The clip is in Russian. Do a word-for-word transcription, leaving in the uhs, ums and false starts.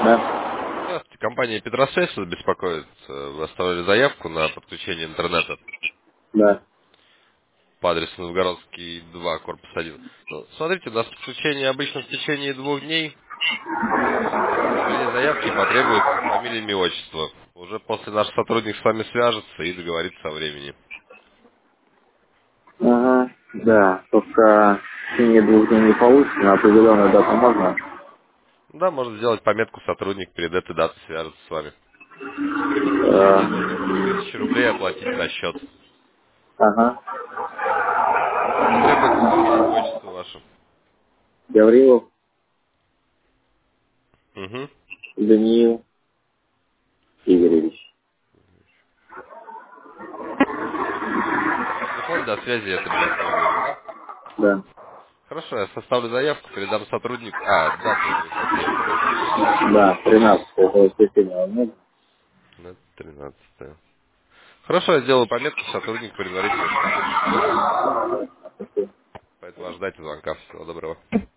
Да, Здравствуйте, компания Петросвязь вас беспокоит. Э, Вы оставили заявку на подключение интернета да. по адресу Новгородский два, корпус один. Ну, смотрите, у нас подключение обычно в течение двух дней. Для оформления заявки потребуется фамилия, имя, отчество. Уже после наш сотрудник с вами свяжется и договорится о времени. Ага, да. Только в течение двух дней не получится, на определенную дату можно. Да, можно сделать пометку «Сотрудник перед этой датой свяжется с вами». Э, Ранее нужно три тысячи рублей оплатить на счет. ага. Потребуется фамилия, имя, отчество ваше. Гаврилов, Угу. Даниил Игоревич. Телефон для связи это минусной номер, да? Да. Хорошо, я составлю заявку, передам сотруднику. А, дата на воскресенье, да? Да, тринадцатое это воскресенье возможно. На тринадцатое. Хорошо, я сделаю пометку, сотрудник предварительно свяжется с вами. Поэтому ожидайте звонка. Всего доброго.